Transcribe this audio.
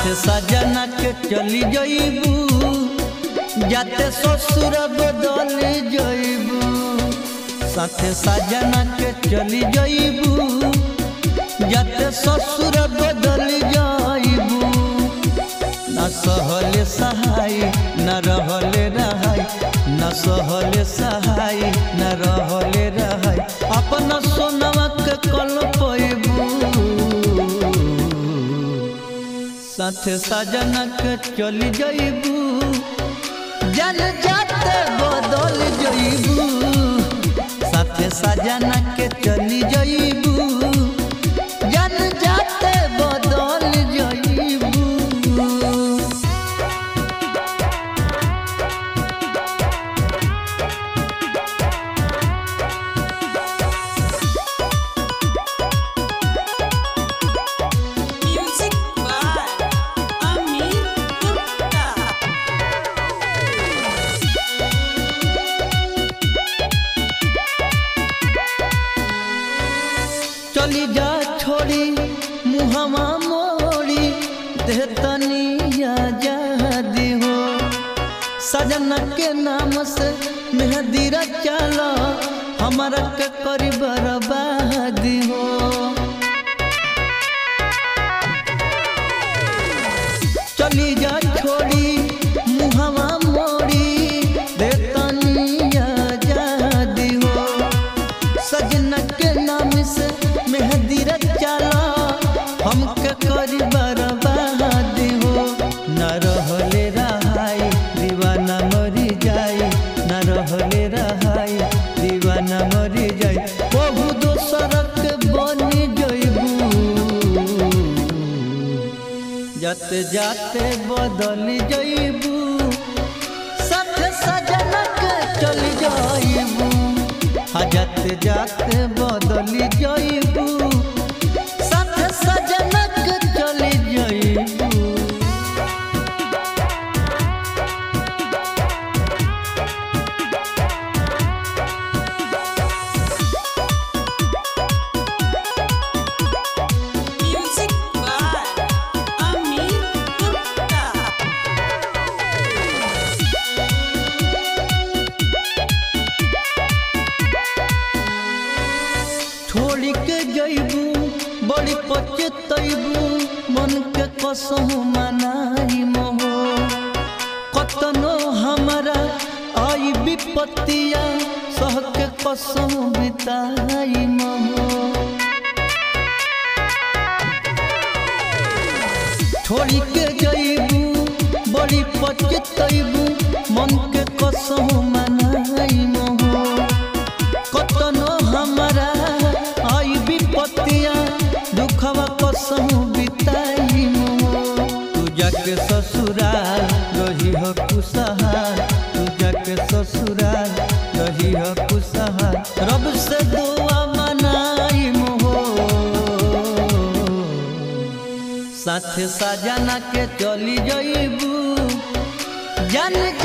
साथे सजना के चली जाइबू, जाते ससुर बदल जाइबू। साथे सजना के चली जाइबू, जाते ससुर बदल जाइबू। न सहले सहाय न रहले रहाय, न सहले सहाय न रहले रहाय। अपना सोनवा के कल पैबू, साथे सजना के चली जाइबू, जन जाते बदल जाइबू। साथे सजना के चली जाइबू, जन जाते बदल जाइबू। चली जा छोड़ी मुहमा मोड़ी, देतनी आजादी हो। सजना के नाम से मेहंदी रचाला, हमारा के करी बर्बादी हो। चली जा छोड़ी मुहमा मोड़ी, देतनी आजादी हो। सजना के नाम से मेहंदी रचाला, हमके करी बर्बादी हो। न रहले रहाय दीवाना मरी जाए, न रहले रहाय दीवाना मरी जाए। बहु दोसर के बनी जाइबू, जाते जाते बदल जाइबू। साथे सजना के चली जाइबू, जाते जाते बदल जाइबू। साथे सजना के चली जाइबू। छोड़ी के जाइबू बड़ी पछतैबू, मन के कसम मनाई मोहो। कतनो हमारा आई विपत्तिया, सह के कसम बिताई मोहो। छोड़ी के जाइबू बड़ी पछतैबू, मन के कसम मनाई मोहो। कतनो हमारा आई विपत्तिया, दुखवा कसम बिताई मोहो। तू जाके ससुराल रही हो खुशहाल, तू जाके ससुराल रही हो खुशहाल। रब से दुआ मनाई मोहो, साथे सजना के चली जाइबू, जन